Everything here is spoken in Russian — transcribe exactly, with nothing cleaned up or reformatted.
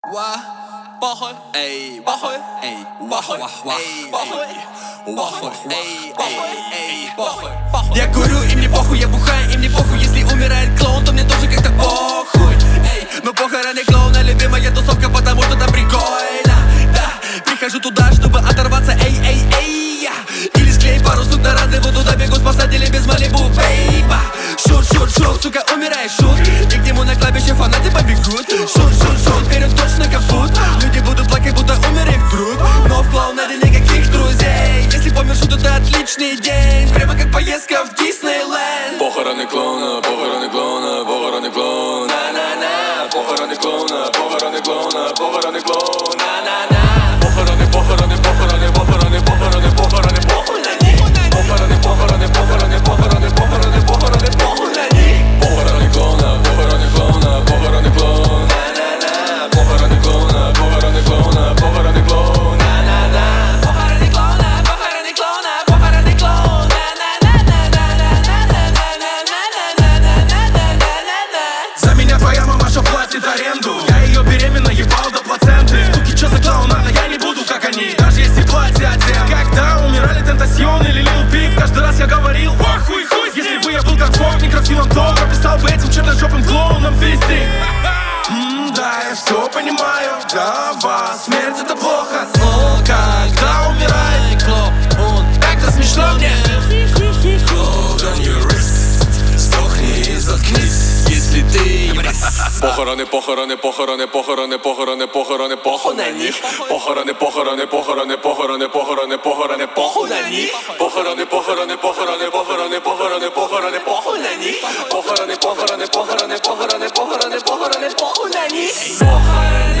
Ва, похуй, эй, похуй, эй, похуй, эй, похуй, похуй, эй, похуй, эй, похуй, похуй. Я курю, и мне похуй, я бухаю, и мне похуй. Если умирает клоун, то мне тоже как-то похуй, эй. Но похороны клоуна любимая тусовка, потому что там прикольно, да. Прихожу туда, чтобы оторваться, эй, эй, эй, я. Или склей пару сук на рандеву, туда бегу спасатели без Малибу, бейба. Шут, шут, шут, сука, умирает шут. И к нему на кладбище фанаты побегут. Шут, шут, шут, вперед точно капут. Люди будут плакать, будто умерли вдруг. Но в клоунаде никаких друзей. Если помер шут, это отличный день. Прямо как поездка в Диснейленд. Похороны клоуна, похороны клоуна, похороны клоуна, на-на-на. Похороны клоуна, похороны клоуна, похороны клоуна, на-на-на. Похороны, похороны, похороны, похороны, похороны, похороны, похуй на них. Похороны, похороны, похороны, похороны, похороны, похороны, похуй на них. Похороны клоуна, похороны клоуна, похороны клоуна, на-на-на. Похороны клоуна, похороны клоуна, похороны клоуна, на-на-на. Похороны клоуна, похороны клоуна, похороны клоуна, на-на-на-на-на-на-на-на-на-на-на-на-на-на-на-на. За меня твоя мамаша платит аренду. Я ее беременно ебал до плаценты. Суки, чё за клоунада, я не буду как они. Даже если платят всем. Когда умирали Тентасьон или Лил Пип, каждый раз я говорил: похуй, хуй. Если бы я был как Бог, некрофилом, то прописал бы этим черножопым клоуном фистик. Ммм, да, я все понимаю. Для вас смерть это плохо. Но когда умирает клоун, так-то смешно мне. Hold on your wrist, сдохни и заткнись, если ты не Похороны, похороны, похороны, похороны, похороны, похороны, похуй на них. Похороны, похороны, похороны, похороны, похороны, похороны, похуй на них. Похороны, похороны, похороны, похороны, похороны, похороны, похуй на них. Похороны, похороны, похороны, похороны, похороны, похороны, похуй на них. Похороны